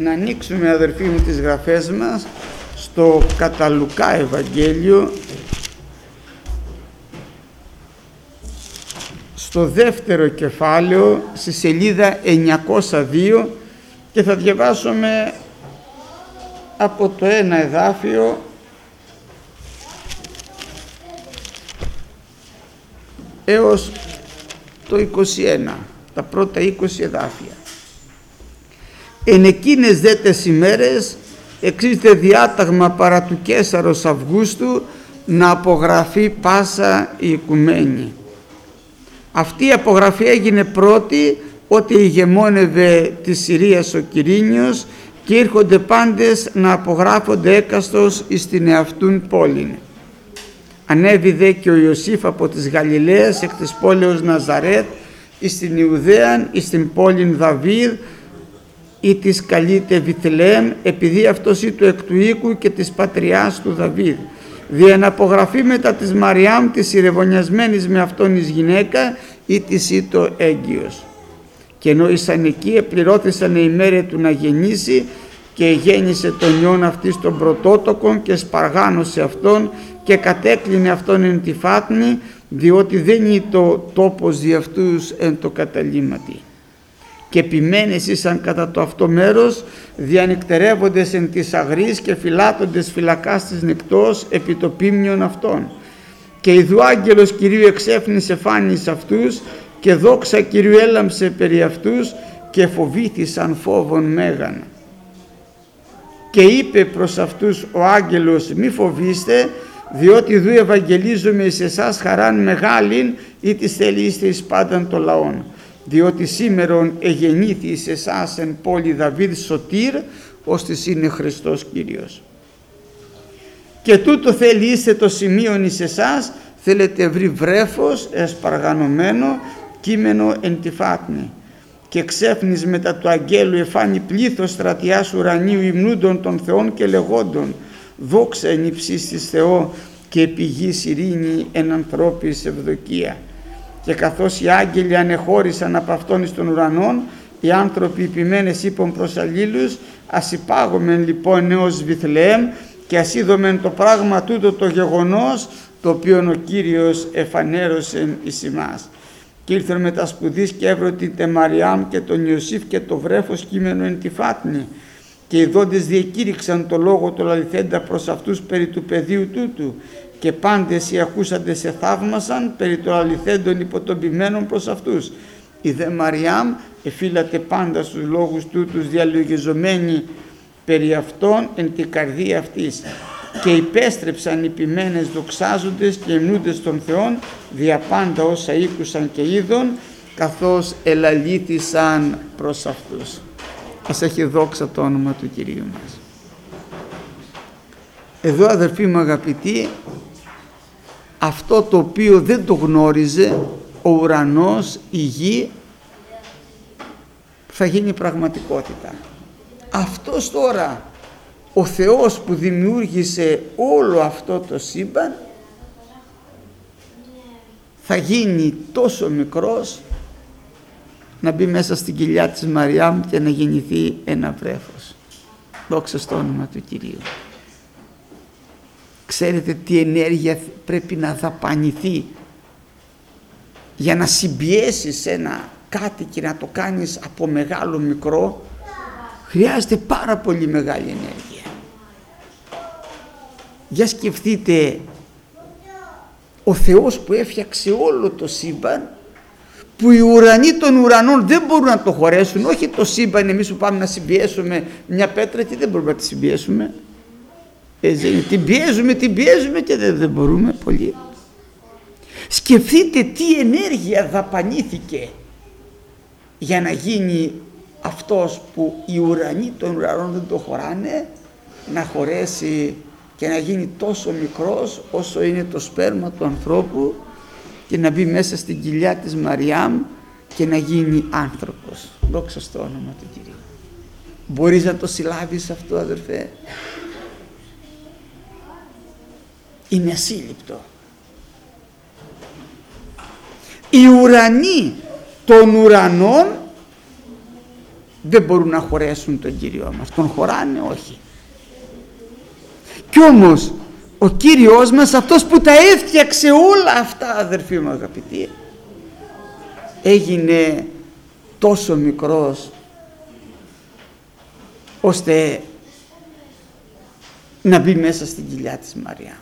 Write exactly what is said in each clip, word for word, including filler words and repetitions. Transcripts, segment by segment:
να ανοίξουμε, αδερφοί μου, τις γραφές μας στο κατά Λουκά Ευαγγέλιο, στο δεύτερο κεφάλαιο, στη σελίδα εννιακόσια δύο, και θα διαβάσουμε από το ένα εδάφιο έως το είκοσι ένα, τα πρώτα είκοσι εδάφια. Εν εκείνες δε τες ημέρες εξήσται διάταγμα παρά του Καίσαρος Αυγούστου να απογραφεί πάσα η οικουμένη. Αυτή η απογραφή έγινε πρώτη ότι ηγεμόνευε της Συρίας ο Quirinios και ήρχονται πάντες να απογράφονται έκαστος εις την εαυτούν πόλην. Ανέβη δε και ο Ιωσήφ από της Γαλιλαίας εκ της πόλεως Ναζαρέτ εις την Ιουδαίαν εις την πόλην Δαβίδ ή της καλείται Βιθλεέμ, επειδή αυτός ή του εκ του οίκου και της πατριάς του Δαβίδ, δια να απογραφεί μετά της Μαριάμ της ηρεβωνιασμένης με αυτόν εις γυναίκα ή της ή το έγκυος. Και ενώ ήσαν εκεί επληρώθησαν η ημέρα του να γεννήσει, και γέννησε τον ιόν αυτής των πρωτότοκων και σπαργάνωσε αυτόν και κατέκλεινε αυτόν εν τη φάτνη, διότι δεν είναι το τόπος δι' αυτούς εν το καταλήμματι. Και επιμένες ήσαν κατά το αυτό μέρος, διανυκτερεύοντες εν της αγρής και φυλάτοντες φυλακάς της νεκτός επί το πίμνιον αυτών. Και ιδού άγγελος Κυρίου εξέφνησε φάνης αυτούς, και δόξα Κυρίου έλαμψε περί αυτούς, και φοβήθησαν φόβον μέγαν. Και είπε προς αυτούς ο άγγελος, μη φοβήστε, διότι δου ευαγγελίζομαι εις εσάς χαράν μεγάλην, ή της θέλει είστε εις πάνταν το λαόν. Διότι σήμερον εγεννήθη εις εσάς εν πόλη Δαβίδ σωτήρ, ώστις είναι Χριστός Κύριος. Και τούτο θέλει είστε το σημείον εις εσάς, θέλετε βρει βρέφος εσπαργανωμένο, κείμενο εν τη φάτνη. Και ξέφνης μετά του αγγέλου εφάνει πλήθος στρατιάς ουρανίου υμνούντων των Θεών και λεγόντων, δόξα εν υψίστης Θεό και επί γης ειρήνη εν ανθρώπης ευδοκία. Και καθώς οι άγγελοι ανεχώρησαν από αυτόν εις των ουρανών, οι άνθρωποι υπημένες είπαν προς αλλήλους, ας υπάγομεν λοιπόν έως Βιθλεέμ και ας είδομεν το πράγμα τούτο το γεγονός, το οποίο ο Κύριος εφανέρωσεν εις ημάς. Και ήρθαν μετά σπουδής και έβρω την Μαριάμ και τον Ιωσήφ και το βρέφος κείμενο εν τη φάτνη. Και οι δόντες διακήρυξαν το λόγο το λαληθέντα προς αυτούς περί του παιδίου τούτου. Και πάντες οι ακούσαντες σε θαύμασαν περί το αληθέντων υποτοπιμένων προς αυτούς. Η δε Μαριάμ εφύλατε πάντα στους λόγους τούτους διαλογιζομένη περί αυτών εν την καρδία αυτής. Και υπέστρεψαν οι ποιμένες δοξάζοντες και υμνούντες των Θεών δια πάντα όσα ήκουσαν και είδων, καθώς ελαλήθησαν προς αυτούς. Ας έχει δόξα το όνομα του Κυρίου μας. Εδώ, αδερφοί μου αγαπητοί, αυτό το οποίο δεν το γνώριζε ο ουρανός, η γη, θα γίνει πραγματικότητα. Αυτός τώρα ο Θεός που δημιούργησε όλο αυτό το σύμπαν θα γίνει τόσο μικρός να μπει μέσα στην κοιλιά της Μαριάμ και να γεννηθεί ένα βρέφος. Δόξα στο όνομα του Κυρίου. Ξέρετε τι ενέργεια πρέπει να δαπανηθεί για να συμπιέσεις ένα κάτι και να το κάνεις από μεγάλο μικρό. Χρειάζεται πάρα πολύ μεγάλη ενέργεια. Για σκεφτείτε, ο Θεός που έφτιαξε όλο το σύμπαν, που οι ουρανοί των ουρανών δεν μπορούν να το χωρέσουν, όχι το σύμπαν εμείς που πάμε να συμπιέσουμε μια πέτρα και δεν μπορούμε να τη συμπιέσουμε, ε, την πιέζουμε, την πιέζουμε και δεν, δεν μπορούμε πολύ. Σκεφτείτε τι ενέργεια δαπανήθηκε για να γίνει αυτός που οι ουρανοί των ουρανών δεν το χωράνε, να χωρέσει και να γίνει τόσο μικρός όσο είναι το σπέρμα του ανθρώπου και να μπει μέσα στην κοιλιά της Μαριάμ και να γίνει άνθρωπος. Δόξα στο όνομα του Κυρίου. Μπορείς να το συλλάβεις αυτό, αδερφέ? Είναι ασύλληπτο. Οι ουρανοί των ουρανών δεν μπορούν να χωρέσουν τον Κύριό μας. Τον χωράνε? Όχι. Κι όμως ο Κύριος μας, αυτός που τα έφτιαξε όλα αυτά, αδερφοί μου αγαπητοί, έγινε τόσο μικρός ώστε να μπει μέσα στην κοιλιά της Μαριά.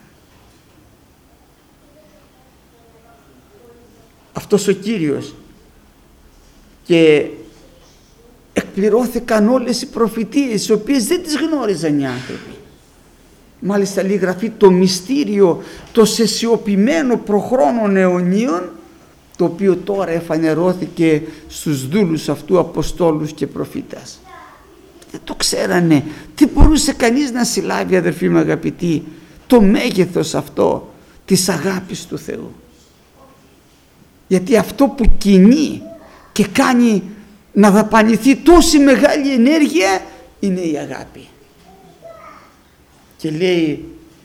Αυτός ο Κύριος, και εκπληρώθηκαν όλες οι προφητείες, τις οποίες δεν τις γνώριζαν οι άνθρωποι. Μάλιστα λέει γραφή, το μυστήριο το σεσιωπημένο προχρόνων αιωνίων, το οποίο τώρα εφανερώθηκε στους δούλους αυτού αποστόλους και προφήτας. Δεν το ξέρανε. Τι μπορούσε κανείς να συλλάβει, αδερφοί μου αγαπητοί, το μέγεθος αυτό της αγάπης του Θεού? Γιατί αυτό που κινεί και κάνει να δαπανηθεί τόση μεγάλη ενέργεια είναι η αγάπη. Και λέει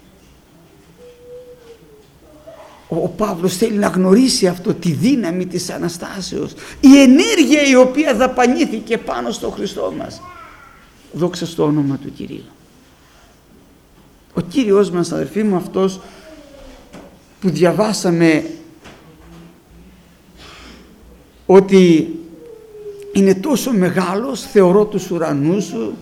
ο, ο Παύλος, θέλει να γνωρίσει αυτό, τη δύναμη της Αναστάσεως, η ενέργεια η οποία δαπανήθηκε πάνω στο Χριστό μας. Δόξα στο όνομα του Κυρίου. Ο Κύριος μας, αδερφοί μου, αυτός που διαβάσαμε ότι είναι τόσο μεγάλος, θεωρώ τους ουρανούς σου,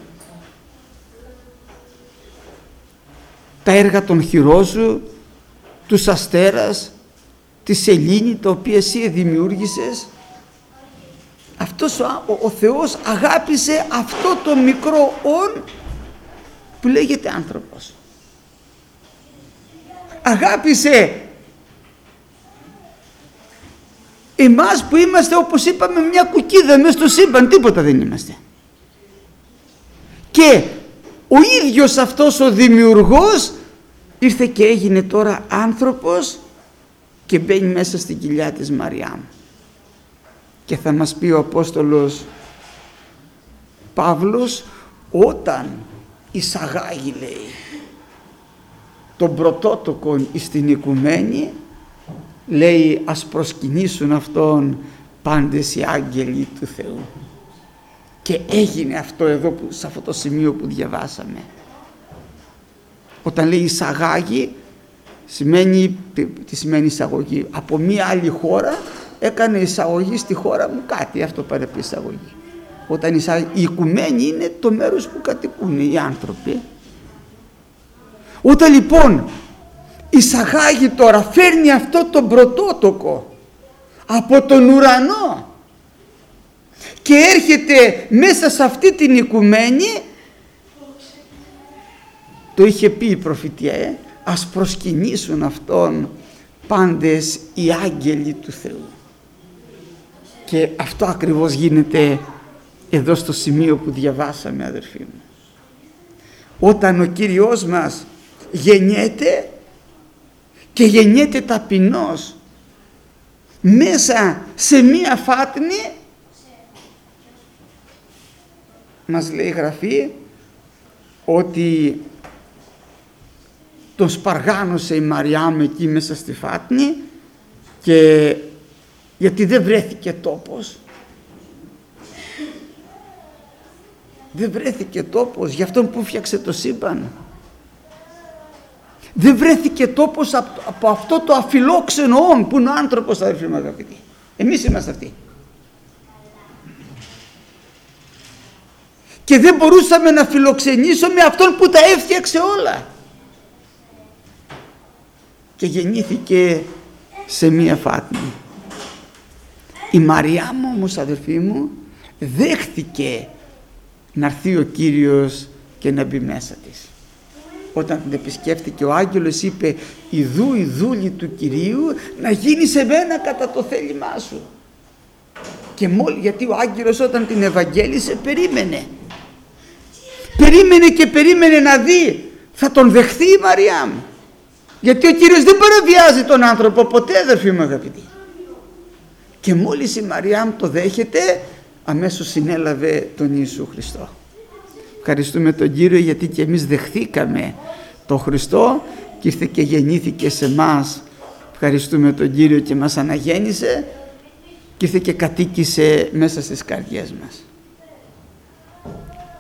τα έργα των χειρών σου, τους αστέρας, τη σελήνη τα οποία εσύ δημιούργησες. Αυτός ο, ο, ο Θεός αγάπησε αυτό το μικρό όν που λέγεται άνθρωπος. Αγάπησε εμάς που είμαστε, όπως είπαμε, μια κουκίδα μέσα στο σύμπαν, τίποτα δεν είμαστε. Και ο ίδιος αυτός ο δημιουργός ήρθε και έγινε τώρα άνθρωπος και μπαίνει μέσα στην κοιλιά της Μαριάμ. Και θα μας πει ο Απόστολος Παύλος, όταν εισαγάγει, λέει, τον πρωτότοκον στην οικουμένη, λέει, ας προσκυνήσουν αυτόν πάντες οι άγγελοι του Θεού. Και έγινε αυτό εδώ, που, σε αυτό το σημείο που διαβάσαμε. Όταν λέει εισαγάγει, σημαίνει, τι σημαίνει εισαγωγή? Από μία άλλη χώρα έκανε εισαγωγή στη χώρα μου κάτι, αυτό παρέπει εισαγωγή. Όταν εισαγωγή, η οικουμένη είναι το μέρος που κατοικούν οι άνθρωποι. Όταν λοιπόν εισαγάγει τώρα, φέρνει αυτό το πρωτότοκο από τον ουρανό και έρχεται μέσα σε αυτή την οικουμένη, το είχε πει η προφητεία, ε, ας προσκυνήσουν αυτόν πάντες οι άγγελοι του Θεού. Και αυτό ακριβώς γίνεται εδώ στο σημείο που διαβάσαμε, αδερφοί μου. Όταν ο Κύριος μας γεννιέται, και γεννιέται ταπεινός μέσα σε μία φάτνη, μας λέει η Γραφή ότι τον σπαργάνωσε η Μαριάμ εκεί μέσα στη φάτνη, και γιατί δεν βρέθηκε τόπος, δεν βρέθηκε τόπος για αυτόν που φτιάξε το σύμπαν. Δεν βρέθηκε τόπος από αυτό το αφιλόξενο όν που είναι ο άνθρωπος, αδερφοί μου αγαπητοί. Εμείς είμαστε αυτοί. Και δεν μπορούσαμε να φιλοξενήσουμε αυτόν που τα έφτιαξε όλα. Και γεννήθηκε σε μία φάτνη. Η Μαριά μου όμως, αδερφοί μου, δέχθηκε να έρθει ο Κύριος και να μπει μέσα της. Όταν την επισκέφθηκε ο άγγελος, είπε, «Ιδού η δούλη του Κυρίου να γίνει σε μένα κατά το θέλημά σου». Και μόλι, γιατί ο άγγελος όταν την ευαγγέλισε περίμενε. Περίμενε και περίμενε να δει, θα τον δεχθεί η Μαριά μου. Γιατί ο Κύριος δεν παραβιάζει τον άνθρωπο ποτέ, αδερφοί μου αγαπητοί. Και μόλις η Μαριά μου το δέχεται, αμέσως συνέλαβε τον Ιησού Χριστό. Ευχαριστούμε τον Κύριο, γιατί και εμείς δεχθήκαμε τον Χριστό και ήρθε και γεννήθηκε σε μας. Ευχαριστούμε τον Κύριο και μας αναγέννησε και ήρθε και κατοίκησε μέσα στις καρδιές μας.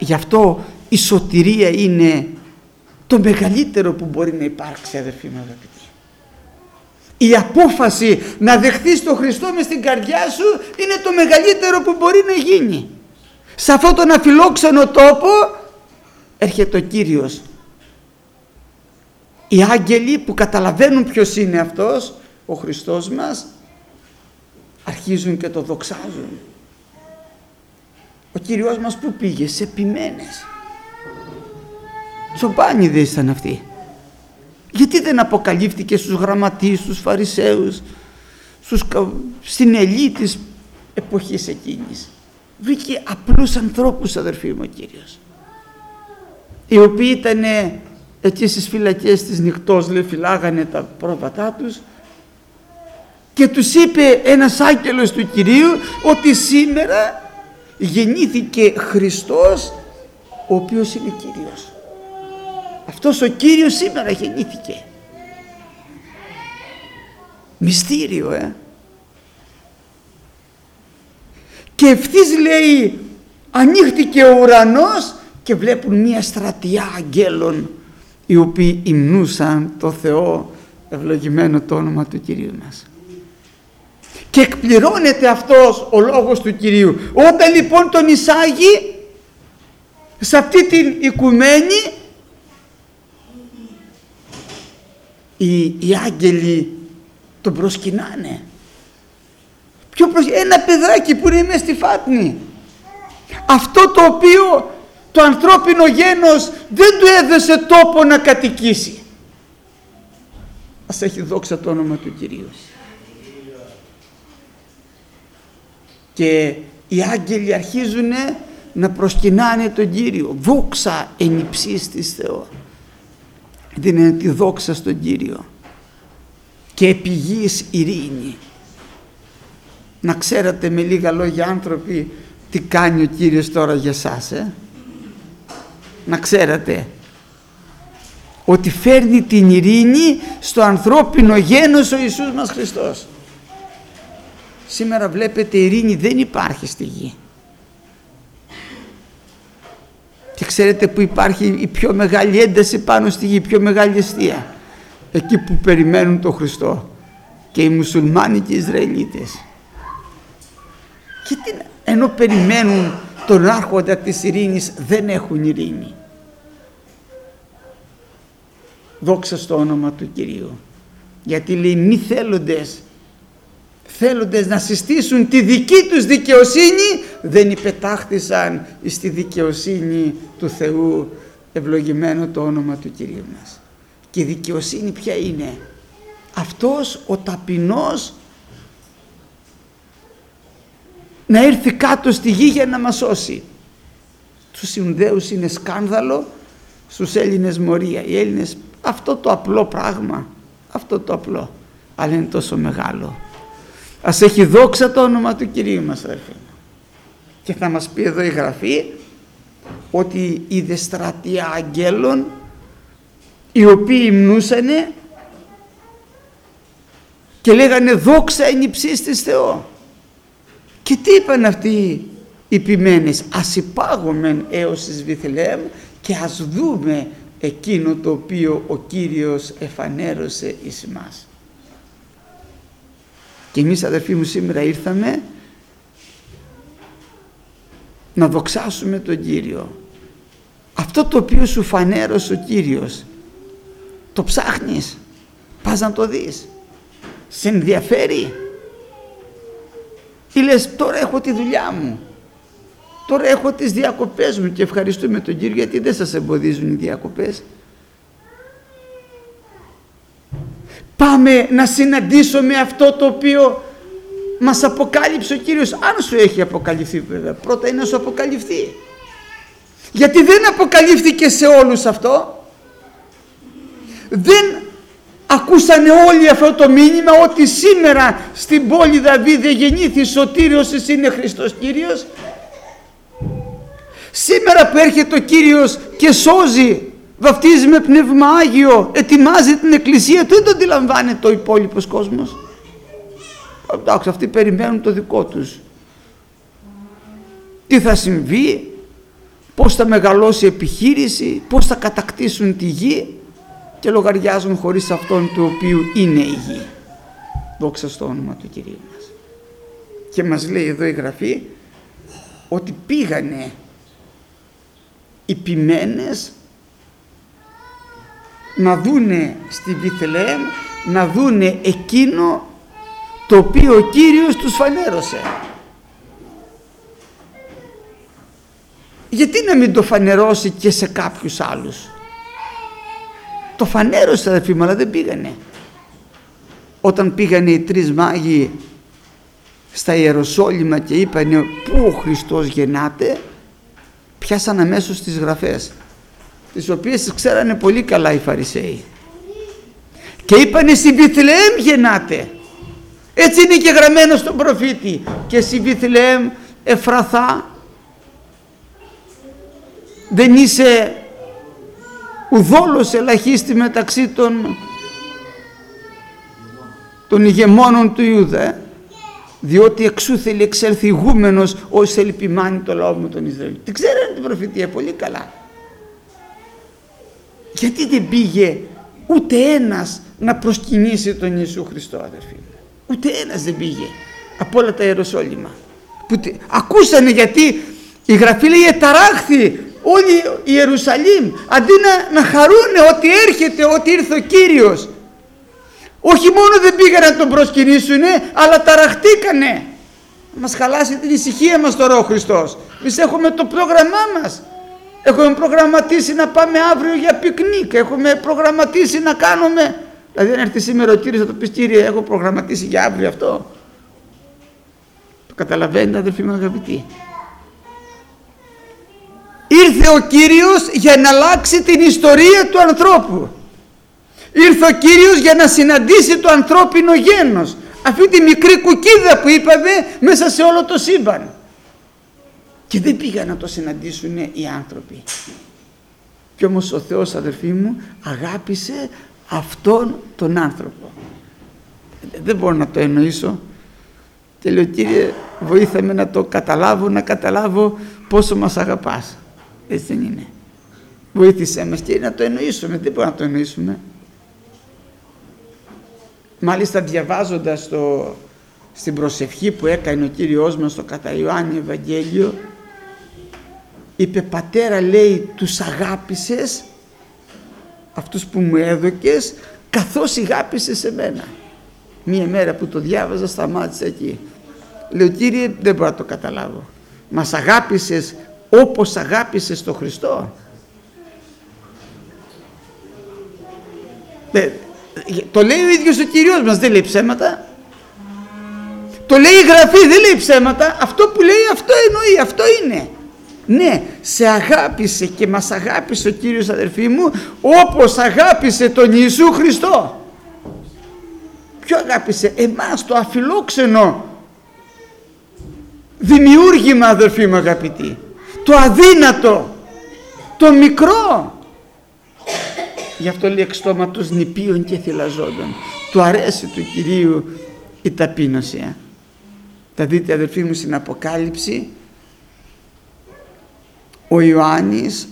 Γι' αυτό η σωτηρία είναι το μεγαλύτερο που μπορεί να υπάρξει, αδερφοί μου αγαπητοί. Η απόφαση να δεχθείς τον Χριστό μες στην καρδιά σου είναι το μεγαλύτερο που μπορεί να γίνει. Σε αυτόν τον αφιλόξενο τόπο έρχεται ο Κύριος. Οι άγγελοι που καταλαβαίνουν ποιος είναι αυτός, ο Χριστός μας, αρχίζουν και το δοξάζουν. Ο Κύριος μας που πήγε? Σε ποιμένες. Τσομπάνιδες ήταν αυτοί. Γιατί δεν αποκαλύφθηκε στους γραμματείς, στους Φαρισαίους, στους, στην ελίτ της εποχής εκείνης? Βρήκε απλούς ανθρώπους, αδερφοί μου, ο Κύριος, οι οποίοι ήταν εκεί στις φυλακές της νυχτός, λέει, φυλάγανε τα πρόβατά τους, και τους είπε ένας άγγελος του Κυρίου ότι σήμερα γεννήθηκε Χριστός, ο οποίος είναι Κύριος. Αυτός ο Κύριος σήμερα γεννήθηκε. Μυστήριο, ε! Και ευθύς, λέει, ανοίχτηκε ο ουρανός και βλέπουν μία στρατιά αγγέλων, οι οποίοι υμνούσαν το Θεό, ευλογημένο το όνομα του Κυρίου μας. Και εκπληρώνεται αυτός ο λόγος του Κυρίου. Όταν λοιπόν τον εισάγει σε αυτή την οικουμένη, οι, οι άγγελοι τον προσκυνάνε. Ποιο προσ... Ένα παιδάκι που είναι μέσα στη φάτνη. Αυτό το οποίο το ανθρώπινο γένος δεν του έδωσε τόπο να κατοικήσει. Ας έχει δόξα το όνομα του Κυρίου. Και οι άγγελοι αρχίζουν να προσκυνάνε τον Κύριο. Δόξα εν υψίστοις Θεό. Δίνουν τη δόξα στον Κύριο. Και επί γης ειρήνη. Να ξέρετε με λίγα λόγια, άνθρωποι, τι κάνει ο Κύριος τώρα για σας, ε? Να ξέρετε ότι φέρνει την ειρήνη στο ανθρώπινο γένος ο Ιησούς μας Χριστός. Σήμερα βλέπετε η ειρήνη δεν υπάρχει στη γη. Και ξέρετε που υπάρχει η πιο μεγάλη ένταση πάνω στη γη, η πιο μεγάλη αιστεία? Εκεί που περιμένουν τον Χριστό, και οι μουσουλμάνοι και οι Ισραηλίτες. Γιατί ενώ περιμένουν τον άρχοντα της ειρήνης δεν έχουν ειρήνη? Δόξα στο όνομα του Κυρίου. Γιατί λέει μη θέλοντες, θέλοντες να συστήσουν τη δική τους δικαιοσύνη, δεν υπετάχθησαν στη δικαιοσύνη του Θεού, ευλογημένο το όνομα του Κυρίου μας. Και η δικαιοσύνη ποια είναι? Αυτός ο ταπεινός να έρθει κάτω στη γη για να μας σώσει. Στους Ιουδαίους είναι σκάνδαλο, στους Έλληνες μορία. Οι Έλληνες αυτό το απλό πράγμα, αυτό το απλό, αλλά είναι τόσο μεγάλο. Ας έχει δόξα το όνομα του Κυρίου μας, αδερφοί. Και θα μας πει εδώ η Γραφή ότι είδε στρατεία αγγέλων οι οποίοι υμνούσανε και λέγανε δόξα εν υψίστοις Θεό. Και τι είπαν αυτοί οι ποιμένες? Ας υπάγομεν έως εις Βιθλεέμ και ας δούμε εκείνο το οποίο ο Κύριος εφανέρωσε εις εμάς. Και εμείς, αδερφοί μου, σήμερα ήρθαμε να δοξάσουμε τον Κύριο. Αυτό το οποίο σου φανέρωσε ο Κύριος, το ψάχνεις, πας να το δεις, σε ενδιαφέρει? Ή λες τώρα έχω τη δουλειά μου, τώρα έχω τις διακοπές μου και ευχαριστούμε τον Κύριο γιατί δεν σας εμποδίζουν οι διακοπές. Πάμε να συναντήσουμε αυτό το οποίο μας αποκάλυψε ο Κύριος, αν σου έχει αποκαλυφθεί βέβαια. Πρώτα είναι να σου αποκαλυφθεί. Γιατί δεν αποκαλύφθηκε σε όλους αυτό. Δεν ακούσανε όλοι αυτό το μήνυμα ότι σήμερα στην πόλη Δαβίδ γεννήθη σωτήριος, εσύ είναι Χριστός Κύριος. Σήμερα που έρχεται ο Κύριος και σώζει, βαφτίζει με πνεύμα Άγιο, ετοιμάζει την εκκλησία του, δεν το αντιλαμβάνεται ο υπόλοιπος κόσμος. Εντάξει, αυτοί περιμένουν το δικό τους. Τι θα συμβεί, πώς θα μεγαλώσει η επιχείρηση, πώς θα κατακτήσουν τη γη και λογαριάζουν χωρίς αυτόν του οποίου είναι η γη. Δόξα στο όνομα του Κυρίου μας. Και μας λέει εδώ η Γραφή ότι πήγανε οι ποιμένες να δούνε στη Βιθλεέμ, να δούνε εκείνο το οποίο ο Κύριος τους φανέρωσε. Γιατί να μην το φανερώσει και σε κάποιους άλλους? Το φανέρωσε, αδερφοί μου, αλλά δεν πήγανε. Όταν πήγανε οι τρεις μάγοι στα Ιεροσόλυμα και είπανε πού ο Χριστός γεννάται, πιάσαν αμέσως τις γραφές, τις οποίες τις ξέρανε πολύ καλά οι Φαρισαίοι, και είπανε στη Βιθλεέμ γεννάται. Έτσι είναι και γραμμένο στον προφήτη, και στη Βιθλεέμ Εφραθά δεν είσαι ουδόλως ελαχίστη μεταξύ των, των ηγεμόνων του Ιούδα, διότι εξού θέλει εξέλθει ηγούμενος όσοι θέλει ποιμάνει το λαό μου τον Ισραήλ. Την ξέρανε την προφητεία πολύ καλά. Γιατί δεν πήγε ούτε ένας να προσκυνήσει τον Ιησού Χριστό, αδερφοί μου? Ούτε ένας δεν πήγε από όλα τα Ιεροσόλυμα. Που, ακούσανε, γιατί η Γραφή λέει εταράχθη όλη η Ιερουσαλήμ, αντί να, να χαρούνε ότι έρχεται, ότι ήρθε ο Κύριος. Όχι μόνο δεν πήγαν να τον προσκυνήσουνε, αλλά ταραχτήκανε. Μας χαλάσει την ησυχία μας τώρα ο Χριστός. Εμείς έχουμε το πρόγραμμά μας. Έχουμε προγραμματίσει να πάμε αύριο για πικνίκ. Έχουμε προγραμματίσει να κάνουμε. Δηλαδή, αν έρθει σήμερα ο Κύριος, θα το πεις: Κύριε, έχω προγραμματίσει για αύριο αυτό. Το καταλαβαίνετε, αδελφοί μου αγαπητοί? Ήρθε ο Κύριος για να αλλάξει την ιστορία του ανθρώπου. Ήρθε ο Κύριος για να συναντήσει το ανθρώπινο γένος, αυτή τη μικρή κουκίδα που είπαμε μέσα σε όλο το σύμπαν. Και δεν πήγαν να το συναντήσουν οι άνθρωποι. Κι όμως ο Θεός, αδερφοί μου, αγάπησε αυτόν τον άνθρωπο. Δεν μπορώ να το εννοήσω. Και λέω: Κύριε, βοήθαμε να το καταλάβω, να καταλάβω πόσο μας αγαπάς. Έτσι δεν είναι? Βοήθησέ μας, Κύριε, να το εννοήσουμε. Δεν μπορούμε να το εννοήσουμε. Μάλιστα, διαβάζοντας το, στην προσευχή που έκανε ο Κύριος μας στο κατά Ιωάννη Ευαγγέλιο, είπε: Πατέρα, λέει, τους αγάπησες αυτούς που μου έδωκες καθώς αγάπησες εμένα. Μία μέρα που το διάβαζα σταμάτησα εκεί. Λέω: Κύριε, δεν μπορώ να το καταλάβω. Μας αγάπησες όπως αγάπησες τον Χριστό? Δεν, το λέει ο ίδιος ο Κύριος μας, δεν λέει ψέματα. Το λέει η Γραφή, δεν λέει ψέματα. Αυτό που λέει, αυτό εννοεί, αυτό είναι. Ναι, σε αγάπησε και μας αγάπησε ο Κύριος, αδερφοί μου, όπως αγάπησε τον Ιησού Χριστό. Ποιο αγάπησε? Εμάς, το αφιλόξενο δημιούργημα, αδερφοί μου αγαπητοί, το αδύνατο, το μικρό. Γι' αυτό λέει εξ στόματος νηπίων και θυλαζόντων. Του αρέσει του Κυρίου η ταπείνωση. Θα δείτε, αδερφοί μου, στην Αποκάλυψη ο Ιωάννης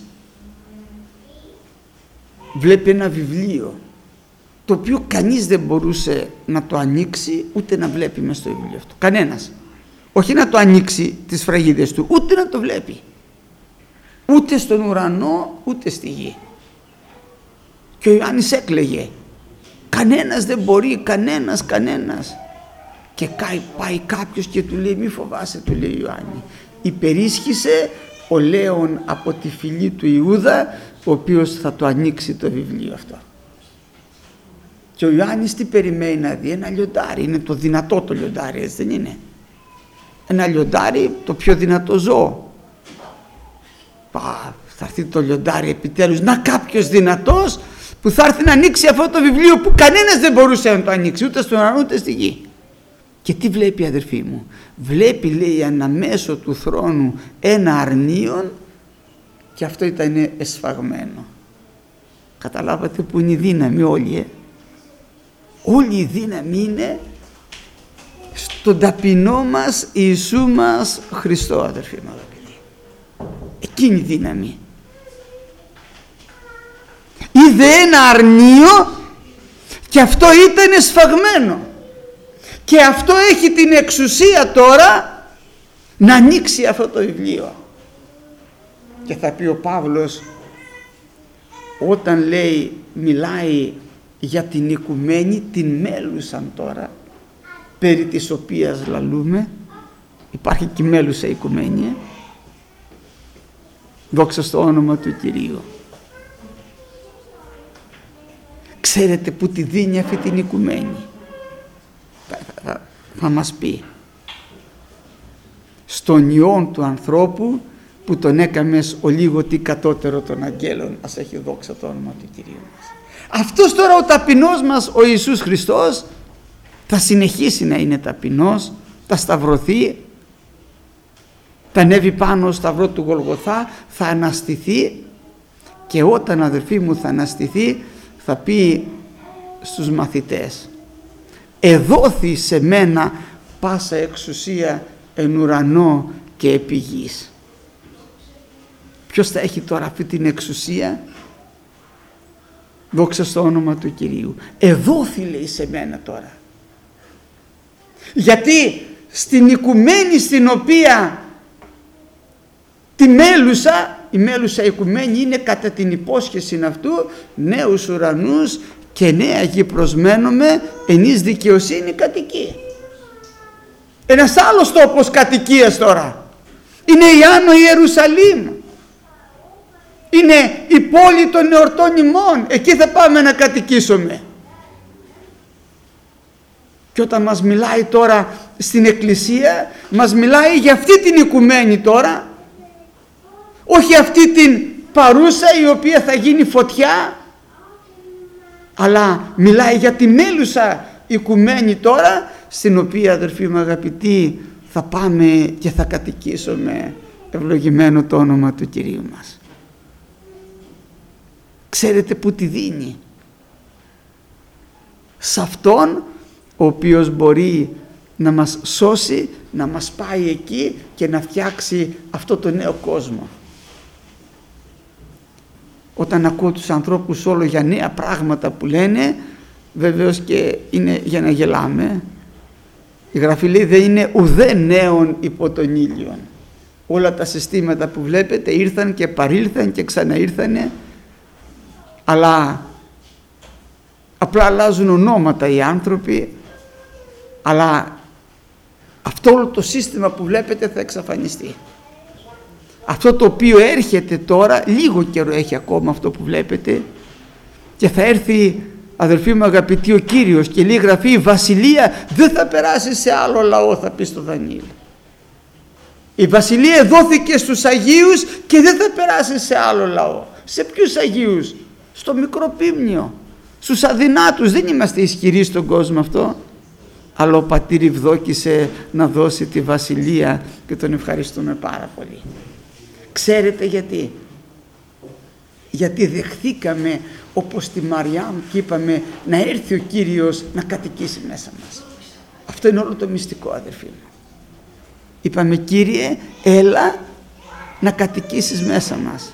βλέπει ένα βιβλίο το οποίο κανείς δεν μπορούσε να το ανοίξει ούτε να βλέπει μες στο βιβλίο αυτό. Κανένας. Όχι να το ανοίξει τις φραγίδες του, ούτε να το βλέπει. Ούτε στον ουρανό, ούτε στη γη. Και ο Ιωάννης έκλαιγε. Κανένας δεν μπορεί, κανένας, κανένας. Και πάει κάποιος και του λέει: μη φοβάσαι, του λέει Ιωάννη. Υπερίσχυσε ο Λέων από τη φυλή του Ιούδα, ο οποίος θα το ανοίξει το βιβλίο αυτό. Και ο Ιωάννης τι περιμένει να δει? Ένα λιοντάρι. Είναι το δυνατό το λιοντάρι, έτσι δεν είναι? Ένα λιοντάρι, το πιο δυνατό ζώο. Πα, θα έρθει το λιοντάρι επιτέλους. Να, κάποιος δυνατός που θα έρθει να ανοίξει αυτό το βιβλίο που κανένας δεν μπορούσε να το ανοίξει, ούτε στον ουρανό ούτε στη γη. Και τι βλέπει, αδερφοί μου? Βλέπει, λέει, αναμέσω του θρόνου ένα αρνίον, και αυτό ήταν εσφαγμένο. Καταλάβατε που είναι η δύναμη όλη, ε? Όλη η δύναμη είναι στον ταπεινό μας Ιησού μας Χριστό, αδερφοί μου αγαπητοί. Εκεί Εκείνη η δύναμη. Είδε ένα αρνείο και αυτό ήταν σφαγμένο. Και αυτό έχει την εξουσία τώρα να ανοίξει αυτό το βιβλίο. Και θα πει ο Παύλος, όταν λέει, μιλάει για την οικουμένη, την μέλουσαν τώρα, περί της οποίας λαλούμε, υπάρχει και μέλουσα οικουμένη, ε? Δόξα στο όνομα του Κυρίου. Ξέρετε που τη δίνει αυτή την οικουμένη? Θα, θα, θα μας πει. Στον ιόν του ανθρώπου που τον έκαμες ο λίγο τι κατώτερο των αγγέλων. Ας έχει δόξα το όνομα του Κυρίου μας. Αυτός τώρα ο ταπεινός μας, ο Ιησούς Χριστός, θα συνεχίσει να είναι ταπεινός, θα σταυρωθεί, θα ανέβει πάνω στο σταυρό του Γολγοθά, θα αναστηθεί, και όταν, αδελφοί μου, θα αναστηθεί, θα πει στους μαθητές, εδόθη σε μένα πάσα εξουσία εν ουρανό και επί γης. Ποιος θα έχει τώρα αυτή την εξουσία? Δόξα στο όνομα του Κυρίου. Εδόθη, λέει, σε μένα τώρα. Γιατί στην οικουμένη στην οποία τη μέλουσα, η μέλουσα οικουμένη είναι κατά την υπόσχεση αυτού, νέους ουρανούς και νέα γη προσμένουμε, εν εις δικαιοσύνη κατοικεί. Ένας άλλος τόπος κατοικίας τώρα είναι η Άνω Ιερουσαλήμ, είναι η πόλη των εορτών ημών, εκεί θα πάμε να κατοικήσουμε. Και όταν μας μιλάει τώρα στην Εκκλησία, μας μιλάει για αυτή την οικουμένη τώρα, όχι αυτή την παρούσα η οποία θα γίνει φωτιά, αλλά μιλάει για τη μέλουσα οικουμένη τώρα, στην οποία, αδερφοί μου αγαπητοί, θα πάμε και θα κατοικήσουμε, ευλογημένο το όνομα του Κυρίου μας. Ξέρετε που τη δίνει? Σε Αυτόν ο οποίος μπορεί να μας σώσει, να μας πάει εκεί και να φτιάξει αυτό το νέο κόσμο. Όταν ακούω τους ανθρώπους όλο για νέα πράγματα που λένε, βεβαίως και είναι για να γελάμε. Η Γραφή λέει δεν είναι ουδέ νέων υπό τον ήλιον. Όλα τα συστήματα που βλέπετε ήρθαν και παρήλθαν και ξαναήρθανε, αλλά απλά αλλάζουν ονόματα οι άνθρωποι, αλλά αυτό όλο το σύστημα που βλέπετε θα εξαφανιστεί. Αυτό το οποίο έρχεται τώρα, λίγο καιρό έχει ακόμα αυτό που βλέπετε, και θα έρθει, αδελφοί μου αγαπητοί, ο Κύριος, και λέει Γραφή, η βασιλεία δεν θα περάσει σε άλλο λαό, θα πει στο Δανιήλ. Η βασιλεία δόθηκε στους Αγίους και δεν θα περάσει σε άλλο λαό. Σε ποιους Αγίους? Στο μικρό πίμνιο, στους αδυνάτους. Δεν είμαστε ισχυροί στον κόσμο αυτό, αλλά ο Πατήρ ευδόκησε να δώσει τη βασιλεία και τον ευχαριστούμε πάρα πολύ. Ξέρετε γιατί? Γιατί δεχθήκαμε όπως τη Μαριάμ και είπαμε να έρθει ο Κύριος να κατοικήσει μέσα μας. Αυτό είναι όλο το μυστικό, αδερφοί μου. Είπαμε, Κύριε, έλα να κατοικήσεις μέσα μας,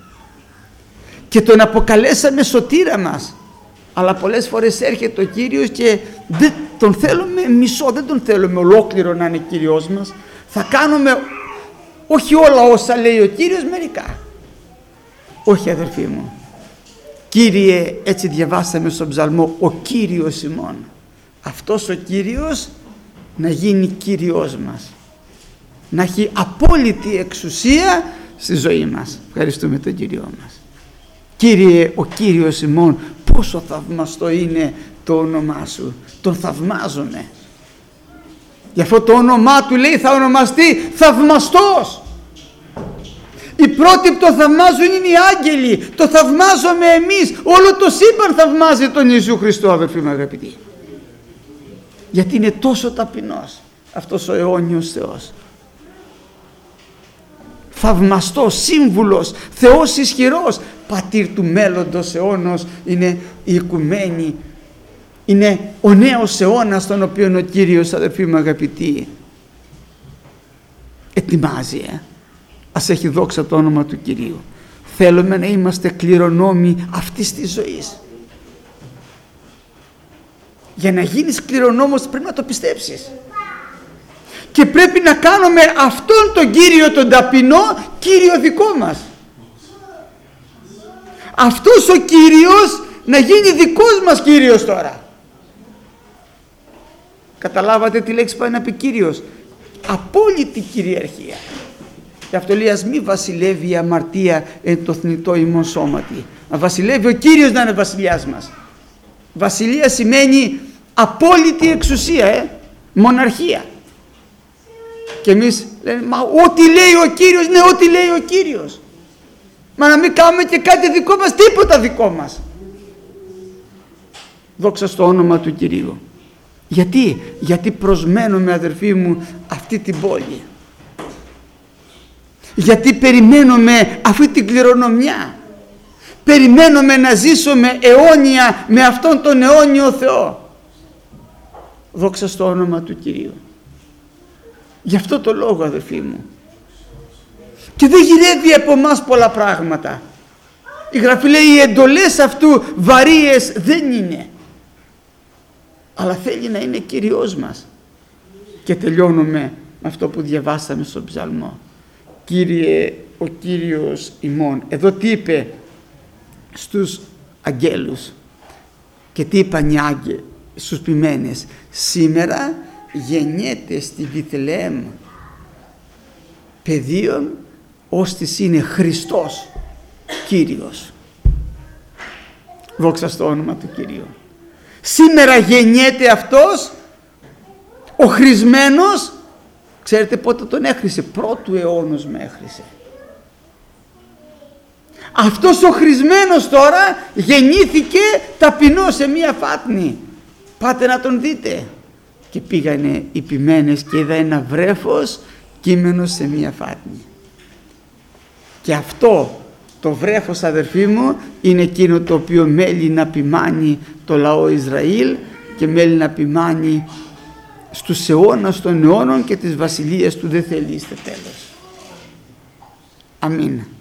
και τον αποκαλέσαμε σωτήρα μας. Αλλά πολλές φορές έρχεται ο Κύριος και δεν τον θέλουμε μισό, δεν τον θέλουμε ολόκληρο να είναι Κύριος μας. Θα κάνουμε όχι όλα όσα λέει ο Κύριος, μερικά. Όχι, αδερφοί μου. Κύριε, έτσι διαβάσαμε στον ψαλμό, ο Κύριος ημών. Αυτός ο Κύριος να γίνει Κύριος μας, να έχει απόλυτη εξουσία στη ζωή μας. Ευχαριστούμε τον Κύριο μας. Κύριε, ο Κύριος ημών, πόσο θαυμαστό είναι το όνομά Σου. Τον θαυμάζομαι. Γι' αυτό το όνομά Του λέει θα ονομαστεί θαυμαστός. Οι πρώτοι που το θαυμάζουν είναι οι άγγελοι. Το θαυμάζουμε εμείς. Όλο το σύμπαν θαυμάζει τον Ιησού Χριστό, αδερφοί μου αγαπητοί. Γιατί είναι τόσο ταπεινός αυτός ο αιώνιος Θεός. Θαυμαστός, σύμβουλος, Θεός ισχυρός, Πατήρ του μέλλοντος αιώνος, είναι η οικουμένη, είναι ο νέος αιώνας τον οποίο ο Κύριος, αδερφοί μου αγαπητοί, ετοιμάζει. Ε. Ας έχει δόξα το όνομα του Κυρίου. Θέλουμε να είμαστε κληρονόμοι αυτής της ζωής. Για να γίνεις κληρονόμος πρέπει να το πιστέψεις. Και πρέπει να κάνουμε αυτόν τον Κύριο τον ταπεινό Κύριο δικό μας. Αυτός ο Κύριος να γίνει δικός μας Κύριος τώρα. Καταλάβατε τι λέξη πάει να πει Κύριος? Απόλυτη κυριαρχία. Γι' αυτό λέει, ας μη βασιλεύει η αμαρτία εν το θνητό ημών σώματι. Να βασιλεύει ο Κύριος να είναι βασιλιάς μας. Βασιλεία σημαίνει απόλυτη εξουσία, ε? Μοναρχία. Και εμείς λέμε, μα ό,τι λέει ο Κύριος, ναι, ό,τι λέει ο Κύριος. Μα να μην κάνουμε και κάτι δικό μας, τίποτα δικό μας. Δόξα στο όνομα του Κυρίου. Γιατί, γιατί προσμένουμε, αδερφοί μου, αυτή την πόλη. Γιατί περιμένουμε αυτή την κληρονομιά. Περιμένουμε να ζήσουμε αιώνια με αυτόν τον αιώνιο Θεό. Δόξα στο όνομα του Κυρίου. Γι' αυτό το λόγο, αδερφοί μου. Και δεν γυρεύει από εμάς πολλά πράγματα. Η Γραφή λέει, οι εντολές αυτού βαρύες δεν είναι. Αλλά θέλει να είναι Κύριος μας. Και τελειώνουμε με αυτό που διαβάσαμε στον ψαλμό. Κύριε, ο Κύριος ημών. Εδώ τι είπε στους αγγέλους και τι είπαν οι άγγελοι στους ποιμένες? Σήμερα γεννιέται στη Βιθλεέμ παιδίον ώστις είναι Χριστός Κύριος. Δόξα στο όνομα του Κυρίου. Σήμερα γεννιέται αυτός ο χρησμένος. Ξέρετε πότε τον έχρισε? Πρώτου αιώνος με έχρισε. Αυτός ο χρησμένος τώρα γεννήθηκε ταπεινός σε μία φάτνη. Πάτε να τον δείτε. Και πήγανε οι ποιμένες και είδα ένα βρέφος κείμενο σε μία φάτνη. Και αυτό το βρέφος, αδερφοί μου, είναι εκείνο το οποίο μέλει να ποιμάνει το λαό Ισραήλ και μέλει να ποιμάνει στους αιώνας των αιώνων και τις βασιλείες του δεν θελείστε τέλος. Αμήν.